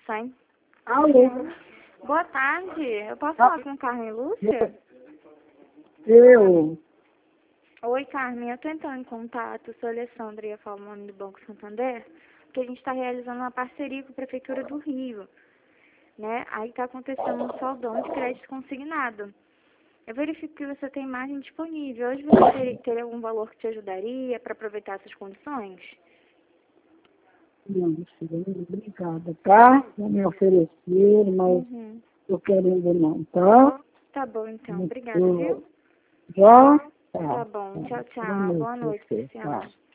sai. Alô? Boa tarde. Eu posso falar com Carmen Lúcia? Eu. Oi, Carmen. Eu tô entrando em contato. Sou Alessandra e eu falo o nome do Banco Santander, porque a gente está realizando uma parceria com a Prefeitura do Rio, né? Aí está acontecendo um saldão de crédito consignado. Eu verifico que você tem margem disponível. Hoje você teria algum valor que te ajudaria para aproveitar essas condições? Não, filha, obrigada, tá? Vou me oferecer, mas tô querendo não, tá? Tá bom, então. Obrigada, viu? Já? Tá bom. Tchau, tchau. Boa noite, você, Cristiano. tá?